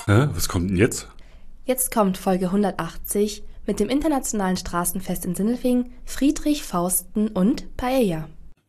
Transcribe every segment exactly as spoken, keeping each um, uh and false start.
Hä? Was kommt denn jetzt? Jetzt kommt Folge hundertachtzig mit dem internationalen Straßenfest in Sindelfingen, Friedrich Fausten und Paella.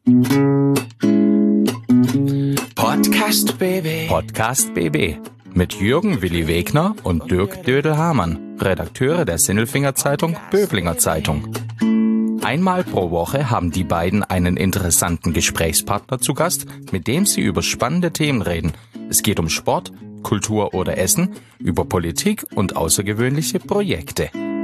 Podcast B B. Podcast B B. Mit Jürgen Willi Wegner und Dirk Dödel-Hamann, Redakteure der Sindelfinger Zeitung Böblinger Zeitung. Einmal pro Woche haben die beiden einen interessanten Gesprächspartner zu Gast, mit dem sie über spannende Themen reden. Es geht um Sport, Kultur oder Essen, über Politik und außergewöhnliche Projekte.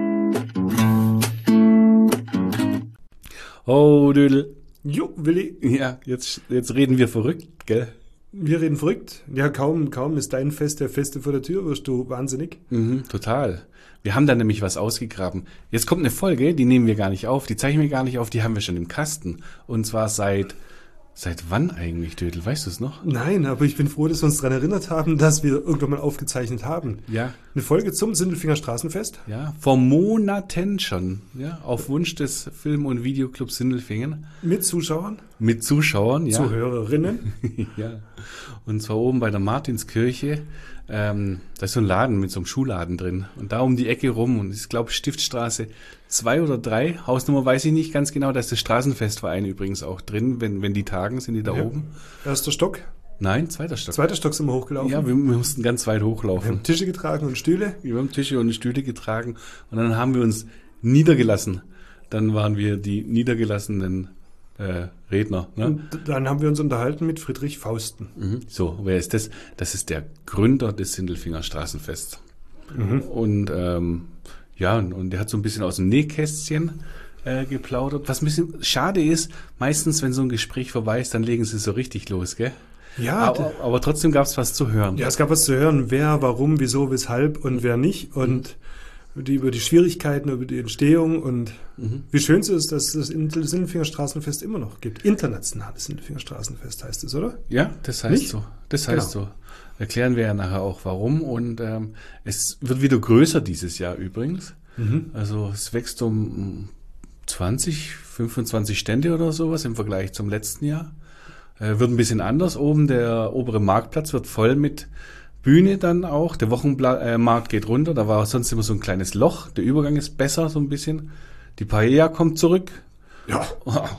Oh, Dödel. Jo, Willi. Ja, jetzt, jetzt reden wir verrückt, gell? Wir reden verrückt. Ja, kaum, kaum ist dein Fest der Feste vor der Tür, wirst du wahnsinnig. Mhm, total. Wir haben da nämlich was ausgegraben. Jetzt kommt eine Folge, die nehmen wir gar nicht auf, die zeichnen wir gar nicht auf, die haben wir schon im Kasten. Und zwar seit, seit wann eigentlich, Dödel? Weißt du es noch? Nein, aber ich bin froh, dass wir uns daran erinnert haben, dass wir irgendwann mal aufgezeichnet haben. Ja. Eine Folge zum Sindelfinger Straßenfest. Ja, vor Monaten schon, ja, auf Wunsch des Film- und Videoclubs Sindelfingen. Mit Zuschauern. Mit Zuschauern, ja. Zuhörerinnen. Ja. Und zwar oben bei der Martinskirche. Ähm, da ist so ein Laden mit so einem Schuhladen drin. Und da um die Ecke rum, und ich glaube Stiftstraße zwei oder drei, Hausnummer weiß ich nicht ganz genau, da ist der Straßenfestverein übrigens auch drin, wenn, wenn die tagen, sind die da Ja. oben. Erster Stock. Nein, zweiter Stock. Zweiter Stock sind wir hochgelaufen. Ja, wir, wir mussten ganz weit wir hochlaufen. haben Tische getragen und Stühle. Wir haben Tische und Stühle getragen und dann haben wir uns niedergelassen. Dann waren wir die niedergelassenen äh, Redner. Ne? Und dann haben wir uns unterhalten mit Friedrich Fausten. Mhm. So, wer ist das? Das ist der Gründer des Sindelfinger Straßenfests. Mhm. Und ähm, ja, und, und der hat so ein bisschen aus dem Nähkästchen äh, geplaudert. Was ein bisschen schade ist, meistens, wenn so ein Gespräch vorbei ist, dann legen sie so richtig los, gell? Ja, Aber, aber trotzdem gab es was zu hören. ja, es gab was zu hören, wer, warum, wieso, weshalb und wer nicht. Und die, über die Schwierigkeiten, über die Entstehung und Mhm. wie schön es ist, dass es das Sindelfinger Straßenfest immer noch gibt. Internationales Sindelfinger Straßenfest heißt es, oder? Ja, das heißt Nicht? so. Das heißt Genau. so. Erklären wir ja nachher auch warum. Und ähm, es wird wieder größer dieses Jahr übrigens. Mhm. Also es wächst um zwanzig, fünfundzwanzig Stände oder sowas im Vergleich zum letzten Jahr. Äh, wird ein bisschen anders. Oben der obere Marktplatz wird voll mit Bühne dann auch. Der Wochenmarkt geht runter. Da war sonst immer so ein kleines Loch. Der Übergang ist besser so ein bisschen. Die Paella kommt zurück. Ja.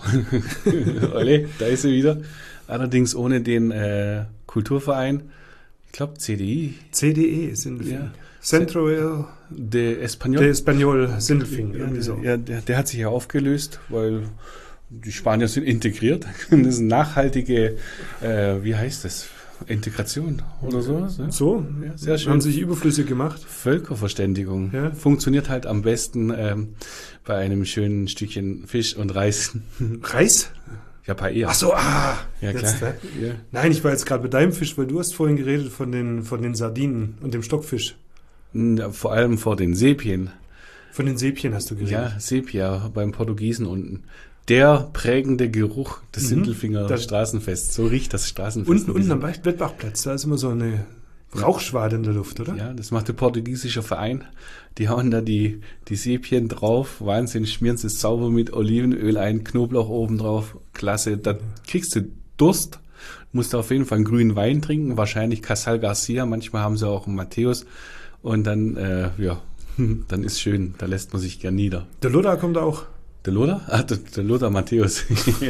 Olle, da ist sie wieder. Allerdings ohne den äh, Kulturverein. Ich glaube C D I. C D E Sindelfingen. Ja. Centro De Español. de Español Sindelfingen. Irgendwie so. Ja, der, der hat sich ja aufgelöst, weil die Spanier sind integriert. Das ist eine nachhaltige, äh, wie heißt das? Integration oder sowas. Ne? So, Ja, sehr schön. haben sich überflüssig gemacht. Völkerverständigung. Ja. Funktioniert halt am besten ähm, bei einem schönen Stückchen Fisch und Reis. Reis? Ja, Paella. Ach so, ah. Ja, klar. Jetzt, äh, Ja. Nein, ich war jetzt gerade bei deinem Fisch, weil du hast vorhin geredet von den, von den Sardinen und dem Stockfisch. Ja, vor allem vor den Sepien. Von den Säbchen hast du geredet. Ja, Sepia beim Portugiesen unten. Der prägende Geruch des Mhm. Sindelfinger Das- Straßenfests. So riecht das Straßenfest. Unten, ein unten am bisschen. Wettbachplatz, da ist immer so eine Rauchschwade in der Luft, oder? Ja, das macht der portugiesische Verein. Die hauen da die, die Sepien drauf. Wahnsinn, schmieren sie es sauber mit Olivenöl ein, Knoblauch oben drauf. Klasse. Da kriegst du Durst. Musst du auf jeden Fall einen grünen Wein trinken. Wahrscheinlich Casal Garcia. Manchmal haben sie auch einen Matthäus. Und dann, äh, ja, dann ist schön. Da lässt man sich gern nieder. Der Lothar kommt auch. Der Lothar? Ah, der, der Lothar Matthäus.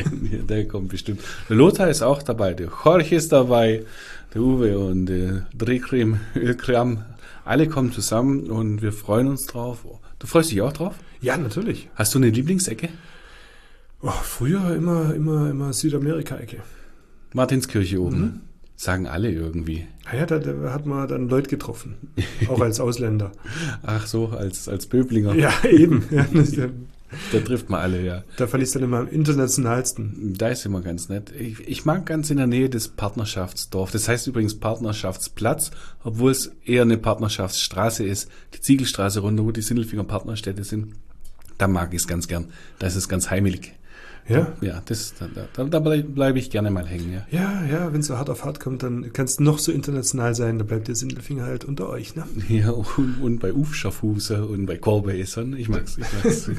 Der kommt bestimmt. Der Lothar ist auch dabei. Der Jorge ist dabei. Der Uwe und der Drehcreme, Ölkram. Alle kommen zusammen und wir freuen uns drauf. Du freust dich auch drauf? Ja, natürlich. Hast du eine Lieblingsecke? Oh, früher immer, immer, immer Südamerika-Ecke. Martinskirche oben. Sagen alle irgendwie. Naja, da, da hat man dann Leute getroffen. Auch als Ausländer. Ach so, als, als Böblinger. Ja, eben. Ja, das, Da trifft man alle, ja. da fand ich es dann immer am internationalsten. Da ist immer ganz nett. Ich, ich mag ganz in der Nähe des Partnerschaftsdorf. Das heißt übrigens Partnerschaftsplatz, obwohl es eher eine Partnerschaftsstraße ist. Die Ziegelstraße runter, wo die Sindelfinger Partnerstädte sind. Da mag ich es ganz gern. Da ist es ganz heimelig. Ja? Ja, das, da, da, da bleibe bleib ich gerne mal hängen, ja. Ja, ja, wenn es so hart auf hart kommt, dann kann es noch so international sein, da bleibt der Sindelfinger halt unter euch, ne? Ja, und, und bei Ufschaffhuse und bei Korbeessern. Ich mag's, ich mag's.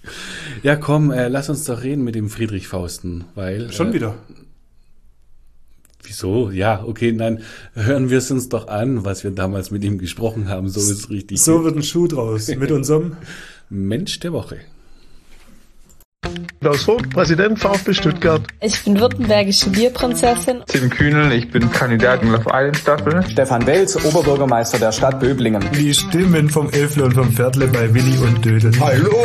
Ja, komm, äh, lass uns doch reden mit dem Friedrich Fausten, weil... Schon äh, wieder. Wieso? Ja, okay, nein, hören wir es uns doch an, was wir damals mit ihm gesprochen haben. So ist richtig. So wird ein Schuh draus mit unserem Mensch der Woche. Klaus Vogt, Präsident VfB Stuttgart. Ich bin württembergische Bierprinzessin. Tim Kühnel, ich bin Kandidat in Love Island Staffel. Stefan Welz, Oberbürgermeister der Stadt Böblingen. Die Stimmen vom Elfle und vom Viertle bei Willi und Dödel. Hallo!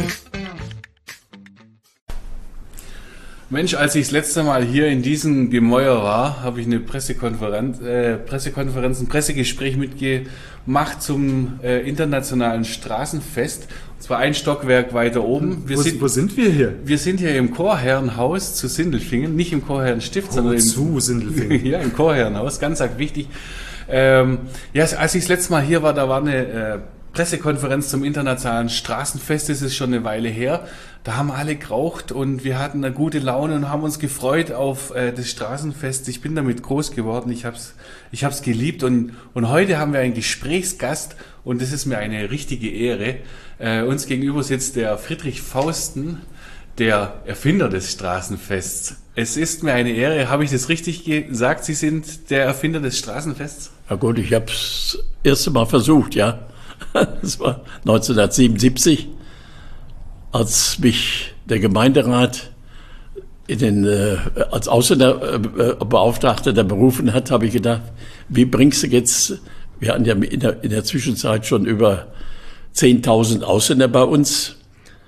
Mensch, als ich das letzte Mal hier in diesem Gemäuer war, habe ich eine Pressekonferenz, äh, Pressekonferenz, ein Pressegespräch mitgemacht zum äh, internationalen Straßenfest. Und zwar ein Stockwerk weiter oben. Wir wo, sind, wo sind wir hier? Wir sind hier im Chorherrenhaus zu Sindelfingen, nicht im Chorherrenstift, sondern im, zu Sindelfingen. ja, im Chorherrenhaus, ganz arg wichtig. Ähm, ja, als ich das letzte Mal hier war, da war eine äh, Pressekonferenz zum internationalen Straßenfest, das ist schon eine Weile her. Da haben alle geraucht und wir hatten eine gute Laune und haben uns gefreut auf äh, das Straßenfest. Ich bin damit groß geworden, ich hab's, ich hab's geliebt und, und heute haben wir einen Gesprächsgast und das ist mir eine richtige Ehre. Äh, uns gegenüber sitzt der Friedrich Fausten, der Erfinder des Straßenfests. Es ist mir eine Ehre, habe ich das richtig gesagt? Sie sind der Erfinder des Straßenfests? Na gut, ich habe es das erste Mal versucht, ja. Das war neunzehnhundertsiebenundsiebzig, als mich der Gemeinderat in den, äh, als Ausländerbeauftragter der berufen hat, habe ich gedacht, wie bringst du jetzt, wir hatten ja in der, in der Zwischenzeit schon über zehntausend Ausländer bei uns.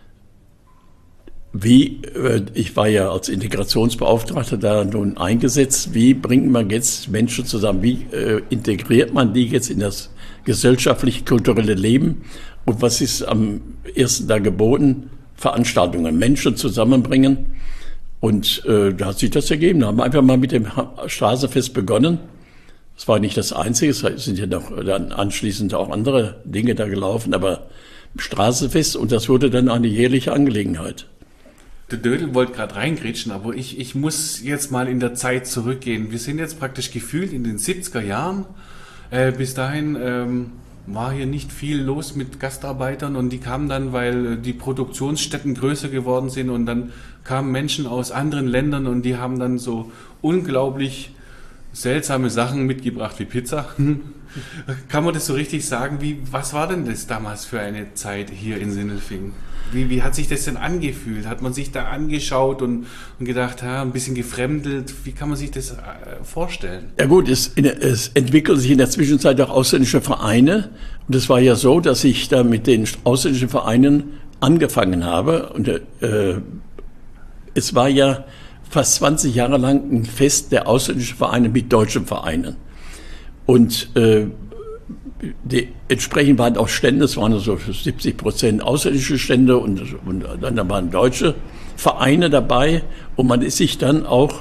Wie, äh, ich war ja als Integrationsbeauftragter da nun eingesetzt, wie bringt man jetzt Menschen zusammen, wie äh, integriert man die jetzt in das gesellschaftlich-kulturelle Leben und was ist am ersten da geboten? Veranstaltungen, Menschen zusammenbringen und äh, da hat sich das ergeben. Da haben wir einfach mal mit dem Straßenfest begonnen. Das war nicht das Einzige, es sind ja noch dann anschließend auch andere Dinge da gelaufen, aber Straßenfest und das wurde dann eine jährliche Angelegenheit. Der Dödel wollte gerade reingrätschen, aber ich, ich muss jetzt mal in der Zeit zurückgehen. Wir sind jetzt praktisch gefühlt in den siebziger Jahren. Äh, bis dahin ähm, war hier nicht viel los mit Gastarbeitern und die kamen dann, weil die Produktionsstätten größer geworden sind und dann kamen Menschen aus anderen Ländern und die haben dann so unglaublich seltsame Sachen mitgebracht wie Pizza. Kann man das so richtig sagen? Wie, was war denn das damals für eine Zeit hier in Sindelfingen? Wie, wie hat sich das denn angefühlt? Hat man sich da angeschaut und, und gedacht, ha, ein bisschen gefremdelt? Wie kann man sich das äh, vorstellen? Ja gut, es, es entwickeln sich in der Zwischenzeit auch ausländische Vereine. Und es war ja so, dass ich da mit den ausländischen Vereinen angefangen habe. Und äh, es war ja fast zwanzig Jahre lang ein Fest der ausländischen Vereine mit deutschen Vereinen. Und äh, die, entsprechend waren auch Stände, es waren so siebzig Prozent ausländische Stände und, und dann waren deutsche Vereine dabei und man ist sich dann auch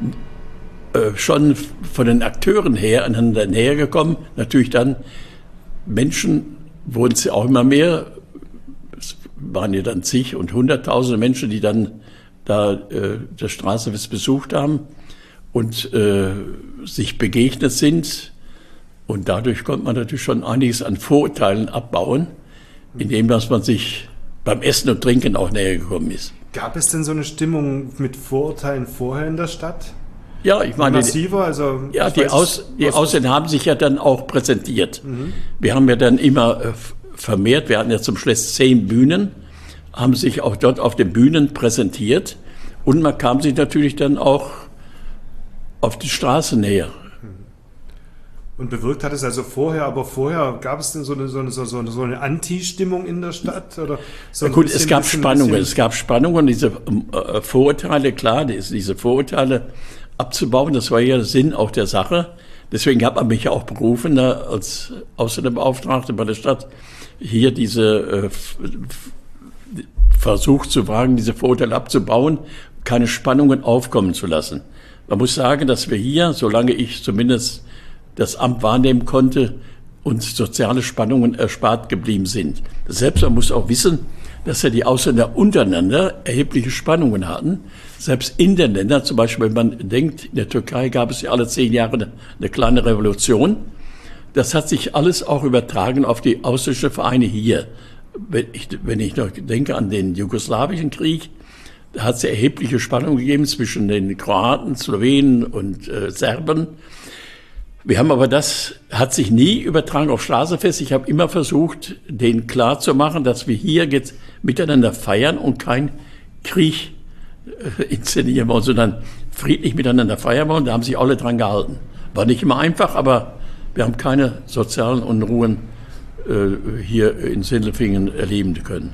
äh, schon von den Akteuren her aneinander näher gekommen. Natürlich dann Menschen wurden es ja auch immer mehr, es waren ja dann zig und hunderttausende Menschen, die dann da äh, das Straßenfest besucht haben und äh, sich begegnet sind. Und dadurch konnte man natürlich schon einiges an Vorurteilen abbauen, indem dass man sich beim Essen und Trinken auch näher gekommen ist. Gab es denn so eine Stimmung mit Vorurteilen vorher in der Stadt? Ja, ich meine, massiver, also ja, die, weiß, Aus, die Ausländer haben sich ja dann auch präsentiert. Mhm. Wir haben ja dann immer äh, vermehrt, wir hatten ja zum Schluss zehn Bühnen, haben sich auch dort auf den Bühnen präsentiert und man kam sich natürlich dann auch auf die Straße näher. Und bewirkt hat es also vorher, aber vorher gab es denn so eine, so eine, so eine, so eine Anti-Stimmung in der Stadt? Oder so ja, gut, bisschen, es gab bisschen, Spannungen, bisschen? es gab Spannungen, diese äh, Vorurteile, klar, diese Vorurteile abzubauen, das war ja der Sinn auch der Sache. Deswegen hat man mich ja auch berufen, da, als Ausländerbeauftragter bei der Stadt, hier diese äh, Versuch zu wagen, diese Vorurteile abzubauen, keine Spannungen aufkommen zu lassen. Man muss sagen, dass wir hier, solange ich zumindest das Amt wahrnehmen konnte, uns soziale Spannungen erspart geblieben sind. Selbst man muss auch wissen, dass ja die Ausländer untereinander erhebliche Spannungen hatten. Selbst in den Ländern, zum Beispiel, wenn man denkt, in der Türkei gab es ja alle zehn Jahre eine, eine kleine Revolution. Das hat sich alles auch übertragen auf die ausländischen Vereine hier. Wenn ich, wenn ich noch denke an den jugoslawischen Krieg, Da hat es erhebliche Spannung gegeben zwischen den Kroaten, Slowenen und äh, Serben. Wir haben aber das, hat sich nie übertragen auf Straßenfest. Ich habe immer versucht, denen klarzumachen, dass wir hier jetzt miteinander feiern und kein Krieg äh, inszenieren wollen, sondern friedlich miteinander feiern wollen. Da haben sich alle dran gehalten. War nicht immer einfach, aber wir haben keine sozialen Unruhen äh, hier in Sindelfingen erleben können.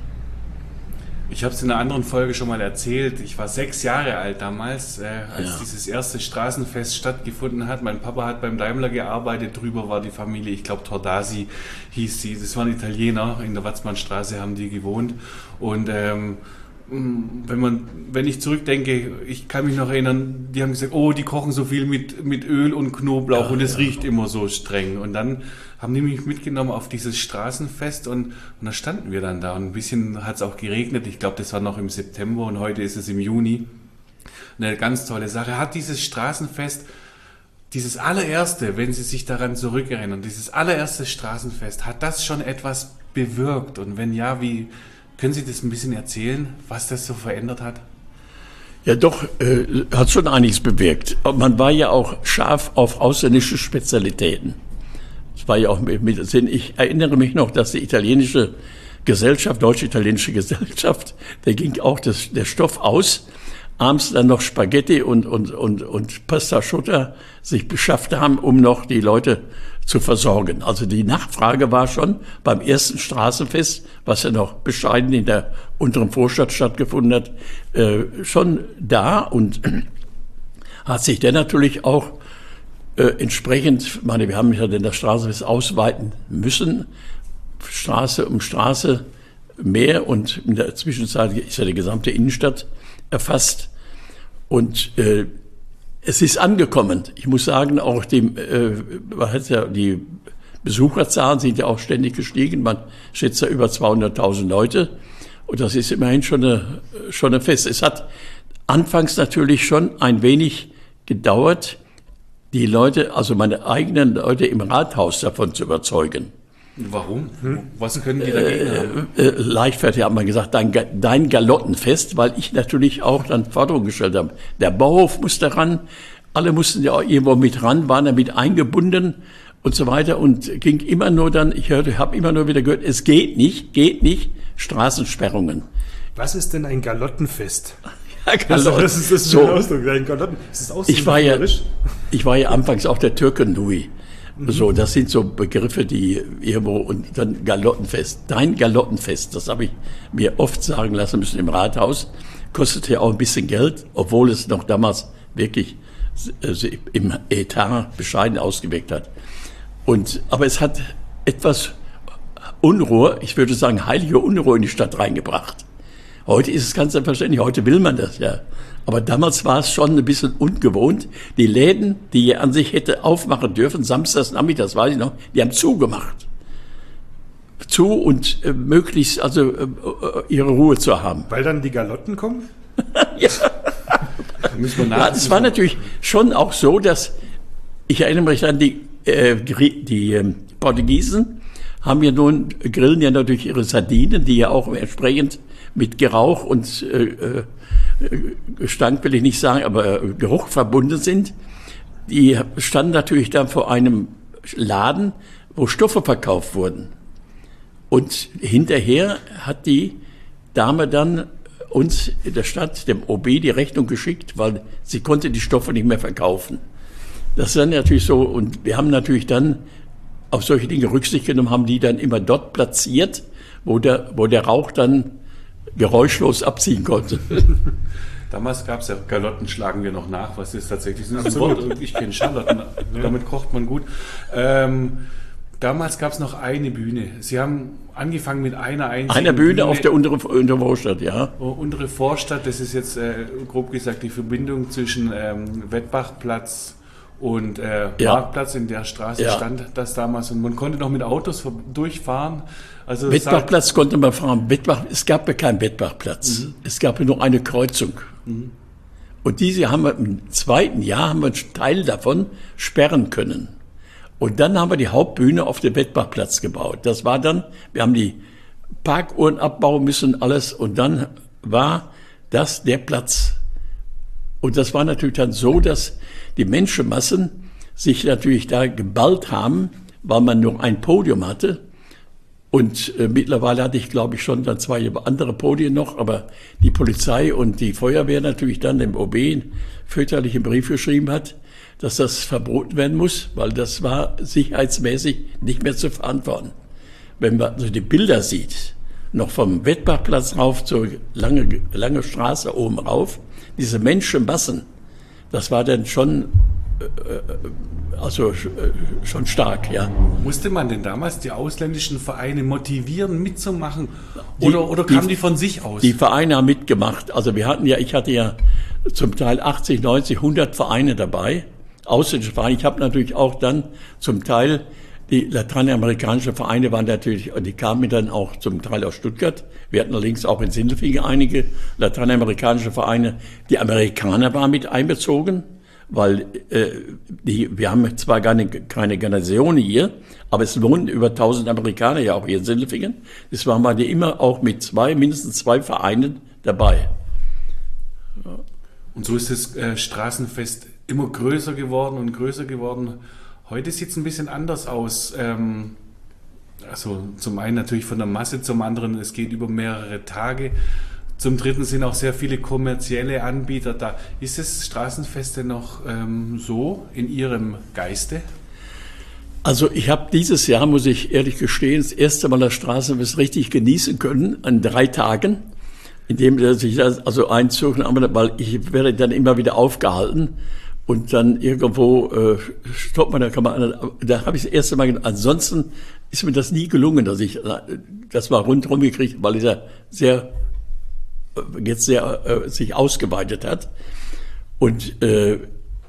Ich habe es in einer anderen Folge schon mal erzählt. Ich war sechs Jahre alt damals, äh, als ja. dieses erste Straßenfest stattgefunden hat. Mein Papa hat beim Daimler gearbeitet. Drüber war die Familie, ich glaube Tordasi hieß sie. Das waren Italiener. In der Watzmannstraße haben die gewohnt. Und ähm, wenn man, wenn ich zurückdenke, ich kann mich noch erinnern, die haben gesagt, oh, die kochen so viel mit, mit Öl und Knoblauch ja, und es ja. riecht immer so streng. Und dann haben die mich mitgenommen auf dieses Straßenfest und, und da standen wir dann da. Und ein bisschen hat es auch geregnet. Ich glaube, das war noch im September und heute ist es im Juni. Eine ganz tolle Sache. Hat dieses Straßenfest, dieses allererste, wenn Sie sich daran zurückerinnern, dieses allererste Straßenfest, hat das schon etwas bewirkt? Und wenn ja, wie... Können Sie das ein bisschen erzählen, was das so verändert hat? Ja, doch, äh, hat schon einiges bewirkt. Man war ja auch scharf auf ausländische Spezialitäten. Das war ja auch mit, mit Sinn. Ich erinnere mich noch, dass die italienische Gesellschaft, deutsch-italienische Gesellschaft, da ging auch das, der Stoff aus. Abends dann noch Spaghetti und, und, und, und Pasta Asciutta sich beschafft haben, um noch die Leute zu versorgen. Also die Nachfrage war schon beim ersten Straßenfest, was ja noch bescheiden in der unteren Vorstadt stattgefunden hat, äh, schon da und hat sich dann natürlich auch äh, entsprechend, ich meine, wir haben ja dann das Straßenfest ausweiten müssen, Straße um Straße mehr und in der Zwischenzeit ist ja die gesamte Innenstadt erfasst und äh, es ist angekommen. Ich muss sagen, auch die, äh, man hat ja, die Besucherzahlen sind ja auch ständig gestiegen. Man schätzt ja über zweihunderttausend Leute. Und das ist immerhin schon eine, schon ein Fest. Es hat anfangs natürlich schon ein wenig gedauert, die Leute, also meine eigenen Leute im Rathaus davon zu überzeugen. Warum? Hm? Was können die dagegen haben? Äh, äh, leichtfertig hat man gesagt, dein, dein Galottenfest, weil ich natürlich auch dann Forderungen gestellt habe. Der Bauhof musste ran, alle mussten ja auch irgendwo mit ran, waren damit eingebunden und so weiter und ging immer nur dann, ich hörte, habe immer nur wieder gehört, es geht nicht, geht nicht, Straßensperrungen. Was ist denn ein Galottenfest? Ja, Galotten. Das ist das ist so, ein Ausdruck, ein Galotten. Das ist auch ich, war ja, ich war ja anfangs auch der Türken-Nui. So, das sind so Begriffe, die irgendwo, und dann Galottenfest. Dein Galottenfest, das habe ich mir oft sagen lassen müssen im Rathaus, kostete ja auch ein bisschen Geld, obwohl es noch damals wirklich also im Etat bescheiden ausgewirkt hat. Und, aber es hat etwas Unruhe, ich würde sagen heilige Unruhe in die Stadt reingebracht. Heute ist es ganz selbstverständlich, heute will man das ja. Aber damals war es schon ein bisschen ungewohnt. Die Läden, die an sich hätte aufmachen dürfen, samstags nachmittags, weiß ich noch, die haben zugemacht. Zu und äh, möglichst also äh, ihre Ruhe zu haben. Weil dann die Galotten kommen? Ja. Ja, es war natürlich schon auch so, dass, ich erinnere mich an die, äh, die äh, Portugiesen, haben ja nun, grillen ja natürlich ihre Sardinen, die ja auch entsprechend mit Gerauch und äh, Gestank will ich nicht sagen, aber äh, Geruch verbunden sind. Die standen natürlich dann vor einem Laden, wo Stoffe verkauft wurden. Und hinterher hat die Dame dann uns in der Stadt, dem O B, die Rechnung geschickt, weil sie konnte die Stoffe nicht mehr verkaufen. Das ist dann natürlich so, und wir haben natürlich dann auf solche Dinge Rücksicht genommen, haben die dann immer dort platziert, wo der, wo der Rauch dann geräuschlos abziehen konnte. Damals gab es ja Galotten, schlagen wir noch nach, was ist tatsächlich ein Wort. Ich kenne Schalotten, damit kocht man gut. Ähm, damals gab es noch eine Bühne. Sie haben angefangen mit einer einzigen Eine Bühne, Bühne auf der unteren untere Vorstadt, ja. Untere Vorstadt, das ist jetzt äh, grob gesagt die Verbindung zwischen ähm, Wettbachplatz und äh, ja. Marktplatz. In der Straße ja. stand das damals und man konnte noch mit Autos durchfahren. Also Wettbachplatz konnte man fahren. Wettbach, es gab ja keinen Wettbachplatz. Mhm. Es gab ja nur eine Kreuzung. Mhm. Und diese haben wir im zweiten Jahr, haben wir einen Teil davon sperren können. Und dann haben wir die Hauptbühne auf dem Wettbachplatz gebaut. Das war dann, wir haben die Parkuhren abbauen müssen, alles. Und dann war das der Platz. Und das war natürlich dann so, dass die Menschenmassen sich natürlich da geballt haben, weil man nur ein Podium hatte. Und äh, mittlerweile hatte ich, glaube ich, schon dann zwei andere Podien noch, aber die Polizei und die Feuerwehr natürlich dann dem O B einen fürchterlichen Brief geschrieben hat, dass das verboten werden muss, weil das war sicherheitsmäßig nicht mehr zu verantworten. Wenn man also die Bilder sieht, noch vom Wettbachplatz rauf zur lange, lange Straße oben rauf, diese Menschenmassen, das war dann schon, äh, also äh, schon stark, ja. Musste man denn damals die ausländischen Vereine motivieren, mitzumachen? Oder, die, oder kamen die, die von sich aus? Die Vereine haben mitgemacht. Also wir hatten ja, ich hatte ja zum Teil achtzig, neunzig, hundert Vereine dabei, ausländische Vereine. Ich habe natürlich auch dann zum Teil, die lateinamerikanischen Vereine waren natürlich, die kamen dann auch zum Teil aus Stuttgart. Wir hatten allerdings auch in Sindelfingen einige lateinamerikanische Vereine. Die Amerikaner waren mit einbezogen, weil äh, die, wir haben zwar gar nicht, keine Generation hier, aber es wohnen über tausend Amerikaner ja auch hier in Sindelfingen. Es waren wir immer auch mit zwei, mindestens zwei Vereinen dabei. Ja. Und so ist das äh, Straßenfest immer größer geworden und größer geworden. Heute sieht es ein bisschen anders aus. Ähm, also zum einen natürlich von der Masse, zum anderen es geht über mehrere Tage. Zum dritten sind auch sehr viele kommerzielle Anbieter da. Ist das Straßenfest denn noch ähm, so in Ihrem Geiste? Also ich habe dieses Jahr, muss ich ehrlich gestehen, das erste Mal das Straßenfest richtig genießen können, an drei Tagen, indem ich das also einzog, weil ich werde dann immer wieder aufgehalten. Und dann irgendwo äh, stoppt man, da kann man, da habe ich das erste Mal, ansonsten ist mir das nie gelungen, dass ich das mal rundherum gekriegt, weil er sehr, jetzt sehr äh, sich ausgeweitet hat. Und äh,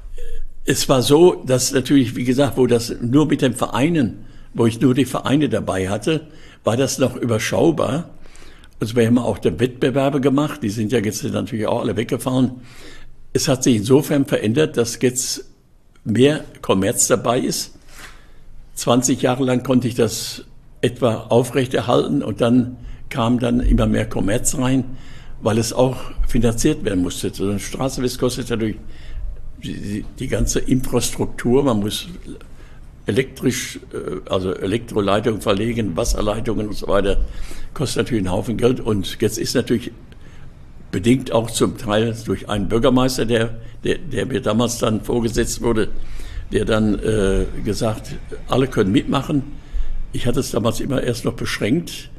es war so, dass natürlich, wie gesagt, wo das nur mit den Vereinen, wo ich nur die Vereine dabei hatte, war das noch überschaubar. Also wir haben auch die Wettbewerbe gemacht, die sind ja jetzt natürlich auch alle weggefahren. Es hat sich insofern verändert, dass jetzt mehr Kommerz dabei ist. zwanzig Jahre lang konnte ich das etwa aufrechterhalten und dann kam dann immer mehr Kommerz rein, weil es auch finanziert werden musste. So ein Straßenfest kostet natürlich die, die ganze Infrastruktur. Man muss elektrisch, also Elektroleitungen verlegen, Wasserleitungen und so weiter. Kostet natürlich einen Haufen Geld. Und jetzt ist natürlich bedingt auch zum Teil durch einen Bürgermeister, der, der, der mir damals dann vorgesetzt wurde, der dann äh, gesagt, alle können mitmachen. Ich hatte es damals immer erst noch beschränkt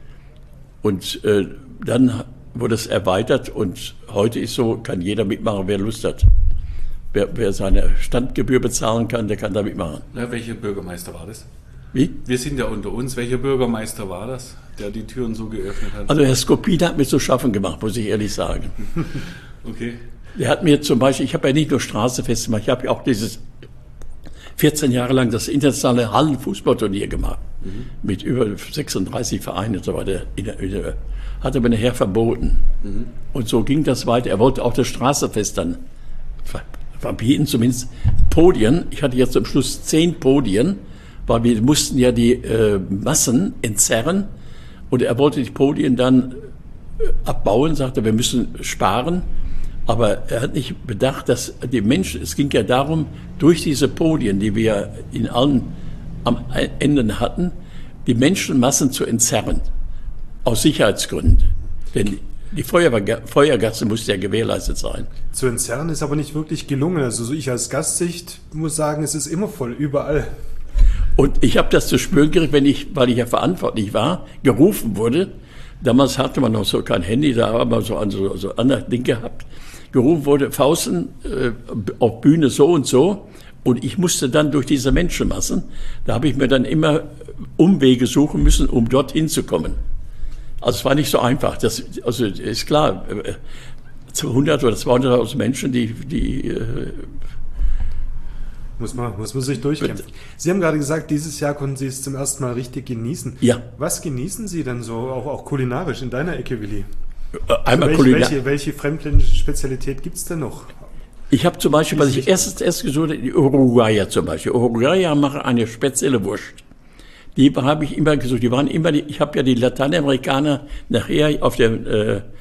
und äh, dann wurde es erweitert und heute ist so, kann jeder mitmachen, wer Lust hat. Wer, wer seine Standgebühr bezahlen kann, der kann da mitmachen. Ja, welcher Bürgermeister war das? Wie? Wir sind ja unter uns. Welcher Bürgermeister war das, der die Türen so geöffnet hat? Also Herr Skopin hat mir zu schaffen gemacht, muss ich ehrlich sagen. Okay. Der hat mir zum Beispiel, ich habe ja nicht nur Straßenfest gemacht, ich habe ja auch dieses vierzehn Jahre lang das internationale Hallenfußballturnier gemacht. Mhm. Mit über sechsunddreißig Vereinen und so weiter. Hat er mir nachher verboten. Mhm. Und so ging das weiter. Er wollte auch das Straßenfest dann verbieten, zumindest Podien. Ich hatte jetzt zum Schluss zehn Podien, weil wir mussten ja die äh, Massen entzerren und er wollte die Podien dann äh, abbauen, sagte, wir müssen sparen, aber er hat nicht bedacht, dass die Menschen, es ging ja darum, durch diese Podien, die wir in allen am Ende hatten, die Menschenmassen zu entzerren, aus Sicherheitsgründen, denn die Feuerwehr, Feuergasse musste ja gewährleistet sein. Zu entzerren ist aber nicht wirklich gelungen, also ich als Gastsicht muss sagen, es ist immer voll, überall. Und ich habe das zu spüren gekriegt, wenn ich, weil ich ja verantwortlich war, gerufen wurde. Damals hatte man noch so kein Handy, da haben wir so ein so, so anderes Ding gehabt. Gerufen wurde, Fausten äh, auf Bühne so und so. Und ich musste dann durch diese Menschenmassen, da habe ich mir dann immer Umwege suchen müssen, um dorthin zu kommen. Also es war nicht so einfach. Das, also ist klar, äh, hundert oder zweihunderttausend Menschen, die, die äh, Muss man, muss man sich durchkämpfen. Sie haben gerade gesagt, dieses Jahr konnten Sie es zum ersten Mal richtig genießen. Ja. Was genießen Sie denn so, auch, auch kulinarisch in deiner Ecke, Willi? Einmal welche, kulinar- welche, welche fremdländische Spezialität gibt es denn noch? Ich habe zum Beispiel, was ich erst, erst gesucht habe, die Uruguayer zum Beispiel. Uruguayer machen eine spezielle Wurst. Die habe ich immer gesucht. Die waren immer, die, ich habe ja die Lateinamerikaner nachher auf der äh,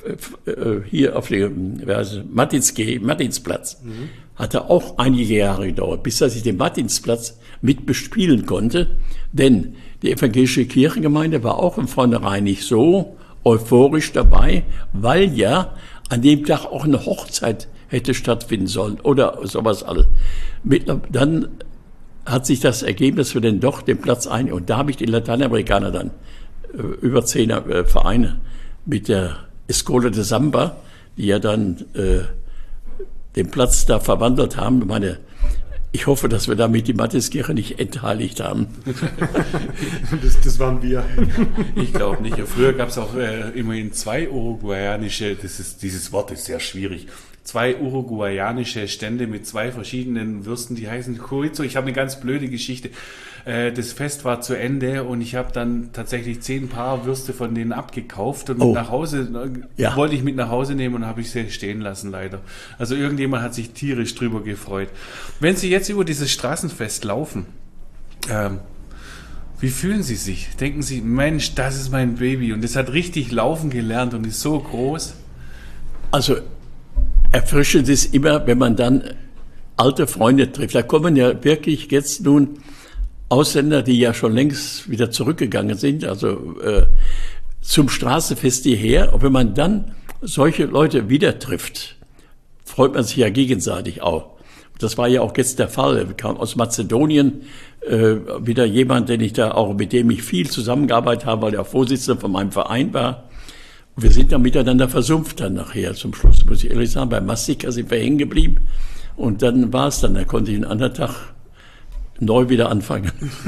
äh, hier auf dem Martinsplatz, mhm. hat er auch einige Jahre gedauert, bis dass ich den Martinsplatz mit bespielen konnte. Denn die evangelische Kirchengemeinde war auch von vornherein nicht so euphorisch dabei, weil ja an dem Tag auch eine Hochzeit hätte stattfinden sollen oder sowas alles. Mit, dann hat sich das ergeben, dass wir dann doch den Platz ein... Und da habe ich die Lateinamerikaner dann, äh, über zehn äh, Vereine, mit der Escola de Samba, die ja dann äh, den Platz da verwandelt haben. Meine, ich hoffe, dass wir damit die Matthiskirche nicht entheiligt haben. das, das waren wir. Ich glaube nicht. Früher gab es auch äh, immerhin zwei uruguayanische, das ist, dieses Wort ist sehr schwierig, zwei uruguayanische Stände mit zwei verschiedenen Würsten, die heißen Chorizo. Ich habe eine ganz blöde Geschichte. Das Fest war zu Ende und ich habe dann tatsächlich zehn Paar Würste von denen abgekauft und oh. mit nach Hause, ja. wollte ich mit nach Hause nehmen und habe ich sie stehen lassen, leider. Also irgendjemand hat sich tierisch drüber gefreut. Wenn Sie jetzt über dieses Straßenfest laufen, ähm, wie fühlen Sie sich? Denken Sie, Mensch, das ist mein Baby und es hat richtig laufen gelernt und ist so groß? Also erfrischend ist immer, wenn man dann alte Freunde trifft. Da kommen ja wirklich jetzt nun Ausländer, die ja schon längst wieder zurückgegangen sind, also äh, zum Straßenfest hierher. Und wenn man dann solche Leute wieder trifft, freut man sich ja gegenseitig auch. Das war ja auch jetzt der Fall. Wir kamen aus Mazedonien, äh, wieder jemand, den ich da auch, mit dem ich viel zusammengearbeitet habe, weil er Vorsitzender von meinem Verein war. Und wir sind dann miteinander versumpft dann nachher zum Schluss, muss ich ehrlich sagen. Bei Mastika sind wir hängen geblieben. Und dann war es dann, da konnte ich einen anderen Tag neu wieder anfangen.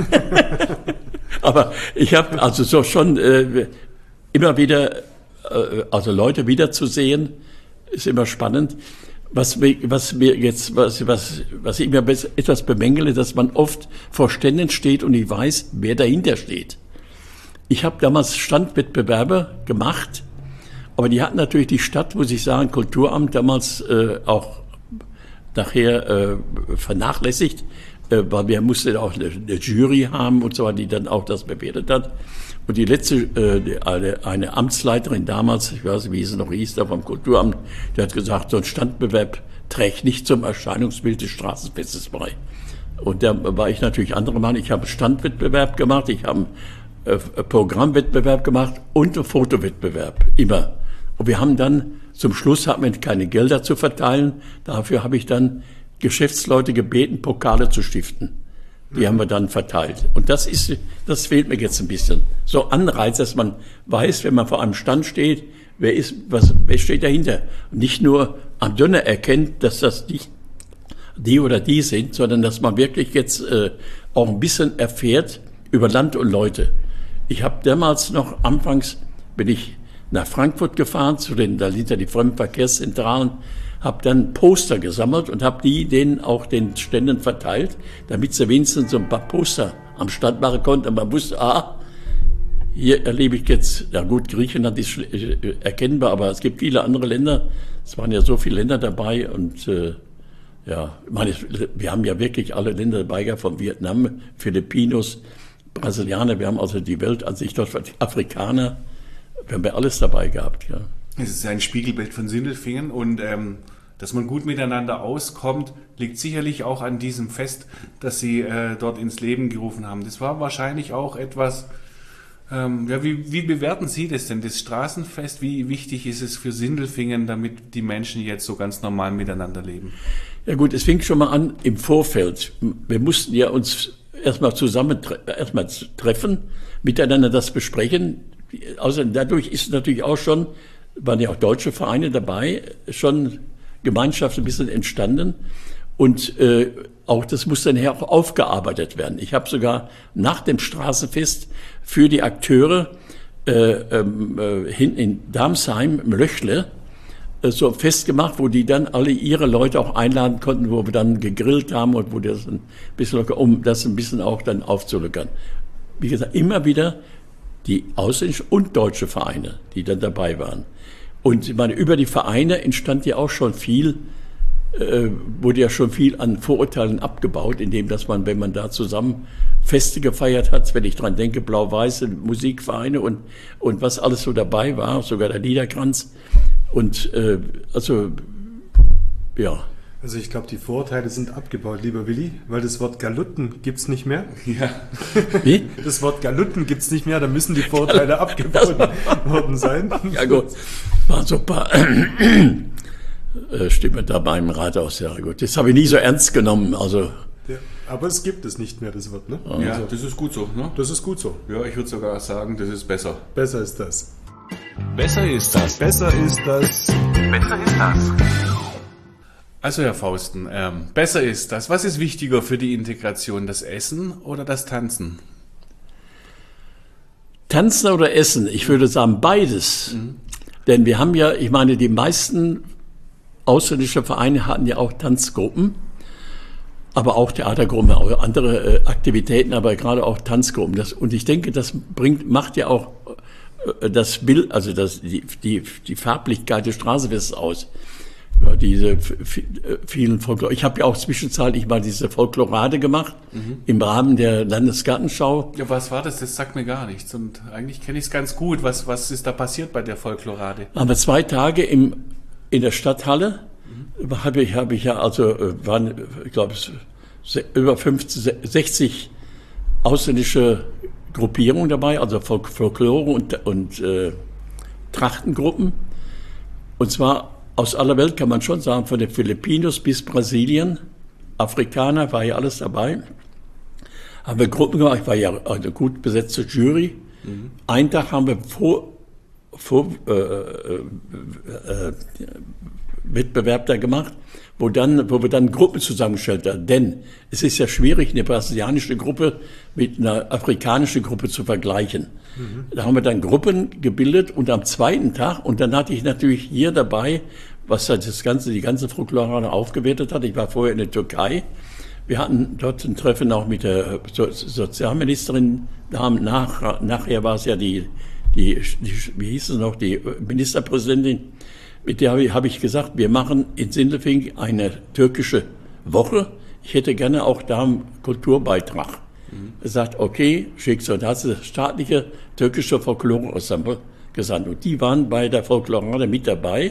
Aber ich habe also so schon äh, immer wieder, äh, also Leute wiederzusehen, ist immer spannend. Was mir, was mir jetzt, was, was, was ich mir etwas bemängele, dass man oft vor Ständen steht und ich weiß, wer dahinter steht. Ich habe damals Standwettbewerbe gemacht, aber die hatten natürlich die Stadt, muss ich sagen, Kulturamt damals äh, auch nachher äh, vernachlässigt, äh, weil wir mussten auch eine, eine Jury haben und so weiter, die dann auch das bewertet hat. Und die letzte, äh, die, eine, eine Amtsleiterin damals, ich weiß nicht, wie sie noch hieß, da vom Kulturamt, die hat gesagt, so ein Standbewerb trägt nicht zum Erscheinungsbild des Straßenfestes bei. Und da war ich natürlich andere Meinung. Ich habe einen Standwettbewerb gemacht, ich habe einen äh, Programmwettbewerb gemacht und einen Fotowettbewerb, immer. Und wir haben dann, zum Schluss hatten wir keine Gelder zu verteilen, dafür habe ich dann Geschäftsleute gebeten, Pokale zu stiften. Die mhm. haben wir dann verteilt. Und das ist, das fehlt mir jetzt ein bisschen. So Anreiz, dass man weiß, wenn man vor einem Stand steht, wer ist, was, wer steht dahinter? Und nicht nur am Dönner erkennt, dass das nicht die oder die sind, sondern dass man wirklich jetzt äh, auch ein bisschen erfährt über Land und Leute. Ich habe damals noch, anfangs bin ich nach Frankfurt gefahren, zu den, da sind ja die Fremdenverkehrszentralen, habe dann Poster gesammelt und habe die denen auch den Ständen verteilt, damit sie wenigstens so ein paar Poster am Stand machen konnten. Und man wusste, ah, hier erlebe ich jetzt, ja gut, Griechenland ist erkennbar, aber es gibt viele andere Länder. Es waren ja so viele Länder dabei und äh, ja, ich meine, wir haben ja wirklich alle Länder dabei gehabt, von Vietnam, Filipinos, Brasilianer, wir haben also die Welt an sich dort, Afrikaner, wir haben ja alles dabei gehabt, ja. Es ist ein Spiegelbild von Sindelfingen und ähm, dass man gut miteinander auskommt, liegt sicherlich auch an diesem Fest, das Sie äh, dort ins Leben gerufen haben. Das war wahrscheinlich auch etwas, ähm, ja, wie, wie bewerten Sie das denn, das Straßenfest? Wie wichtig ist es für Sindelfingen, damit die Menschen jetzt so ganz normal miteinander leben? Ja gut, es fing schon mal an im Vorfeld. Wir mussten ja uns erstmal zusammen erstmal treffen, miteinander das besprechen. Außerdem dadurch ist natürlich auch schon, waren ja auch deutsche Vereine dabei, schon Gemeinschaft ein bisschen entstanden. Und äh, auch das muss dann auch aufgearbeitet werden. Ich habe sogar nach dem Straßenfest für die Akteure äh, äh, hinten in Darmsheim, im Löchle, äh, so festgemacht, wo die dann alle ihre Leute auch einladen konnten, wo wir dann gegrillt haben und wo das ein bisschen, um das ein bisschen auch dann aufzulockern. Wie gesagt, immer wieder die ausländischen und deutsche Vereine, die dann dabei waren. Und ich meine, über die Vereine entstand ja auch schon viel äh, wurde ja schon viel an Vorurteilen abgebaut, indem dass man, wenn man da zusammen Feste gefeiert hat, wenn ich dran denke, blau-weiße Musikvereine und, und was alles so dabei war, sogar der Liederkranz. Und äh, also, ja. Also ich glaube, die Vorurteile sind abgebaut, lieber Willi, weil das Wort Galutten gibt es nicht mehr. Ja. Wie? Das Wort Galutten gibt es nicht mehr, da müssen die Vorurteile abgebaut worden sein. Ja gut, waren so ein paar Stimmen da beim Rathaus, ja gut. Das habe ich nie so ernst genommen, also... Ja, aber es gibt es nicht mehr, das Wort, ne? Ja, also, das ist gut so, ne? Das ist gut so. Ja, ich würde sogar sagen, das ist besser. Besser ist das. Besser ist das. Besser ist das. Besser ist das. Also Herr Fausten, ähm, besser ist das. Was ist wichtiger für die Integration, das Essen oder das Tanzen? Tanzen oder Essen? Ich würde sagen beides. Mhm. Denn wir haben ja, ich meine, die meisten ausländischen Vereine hatten ja auch Tanzgruppen, aber auch Theatergruppen, auch andere äh, Aktivitäten, aber gerade auch Tanzgruppen. Das, und ich denke, das bringt, macht ja auch äh, das Bild, also das, die, die, die Farblichkeit des Straßenfestes aus. Ja, diese vielen Folklore. Ich habe ja auch zwischenzeitlich mal diese Folklorade gemacht, mhm. im Rahmen der Landesgartenschau. Ja, was war das? Das sagt mir gar nichts. Und eigentlich kenne ich es ganz gut. Was, was ist da passiert bei der Folklorade? Haben wir zwei Tage im, in der Stadthalle. Mhm. Habe ich, habe ich ja, also waren, ich glaube, über fünfzig, sechzig ausländische Gruppierungen dabei, also Folklore und, und äh, Trachtengruppen. Und zwar aus aller Welt, kann man schon sagen, von den Filipinos bis Brasilien, Afrikaner, war ja alles dabei. Haben wir Gruppen gemacht, ich war ja eine gut besetzte Jury. Mhm. Einen Tag haben wir vor, vor äh, äh, äh, Wettbewerb da gemacht, wo, dann, wo wir dann Gruppen zusammengestellt haben. Denn es ist ja schwierig, eine brasilianische Gruppe mit einer afrikanischen Gruppe zu vergleichen. Mhm. Da haben wir dann Gruppen gebildet und am zweiten Tag, und dann hatte ich natürlich hier dabei, was das Ganze, die ganze Folklore aufgewertet hat. Ich war vorher in der Türkei. Wir hatten dort ein Treffen auch mit der so- Sozialministerin. Nach, nachher war es ja die, die, die, wie hieß es noch, die Ministerpräsidentin. Mit der habe ich, habe ich gesagt, wir machen in Sindelfingen eine türkische Woche. Ich hätte gerne auch da einen Kulturbeitrag. Mhm. Er sagt, okay, schick's. Und da hat sie das staatliche türkische Folklore-Ensemble gesandt. Und die waren bei der Folklorade mit dabei.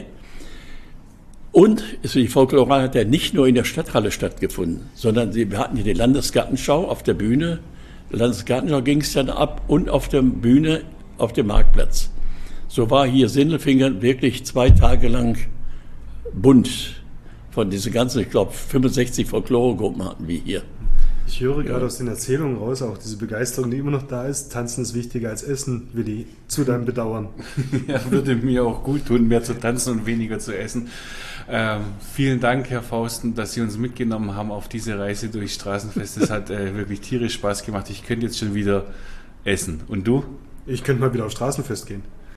Und die Folklorade hat ja nicht nur in der Stadthalle stattgefunden, sondern wir hatten hier die Landesgartenschau auf der Bühne. Die Landesgartenschau ging es dann ab und auf der Bühne auf dem Marktplatz. So war hier Sindelfingen wirklich zwei Tage lang bunt von diesen ganzen, ich glaube, fünfundsechzig Folkloregruppen hatten wir hier. Ich höre gerade ja. aus den Erzählungen raus, auch diese Begeisterung, die immer noch da ist. Tanzen ist wichtiger als Essen, Willi, zu deinem Bedauern. Ja, würde mir auch gut tun, mehr zu tanzen und weniger zu essen. Ähm, vielen Dank, Herr Fausten, dass Sie uns mitgenommen haben auf diese Reise durchs Straßenfest. Das hat äh, wirklich tierisch Spaß gemacht. Ich könnte jetzt schon wieder essen. Und du? Ich könnte mal wieder aufs Straßenfest gehen.